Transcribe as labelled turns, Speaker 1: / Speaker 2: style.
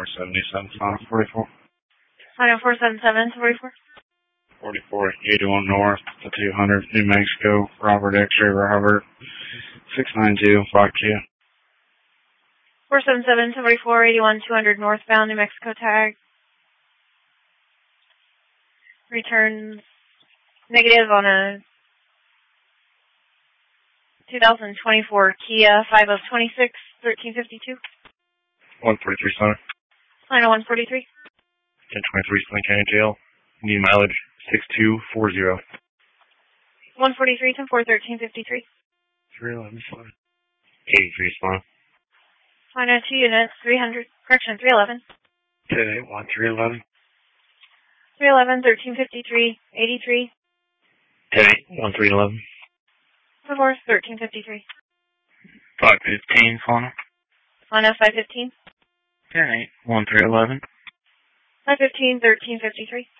Speaker 1: 477, Final 44.
Speaker 2: Final 477, 44.
Speaker 1: 44, 81 North, to 200, New Mexico, Robert X-ray, Robert, 692, Foxia.
Speaker 2: 477, 44, 81, 200 northbound, New Mexico tag. Returns negative on a 2024 Kia 5026, 1352.
Speaker 1: 143, Center.
Speaker 2: Final 143.
Speaker 1: 1023, Flint County Jail. Need mileage 6240.
Speaker 2: 143, 10-4, 1353.
Speaker 1: 311, 83, Spawn.
Speaker 2: Final 2 units, 300, correction, 311.
Speaker 1: 1081, 311.
Speaker 2: 311, 1353, 83.
Speaker 1: 1081, 311.
Speaker 2: 4, 1353.
Speaker 1: 515, Fauna.
Speaker 2: Final 515.
Speaker 1: 1081, 311.
Speaker 2: 515, 1353.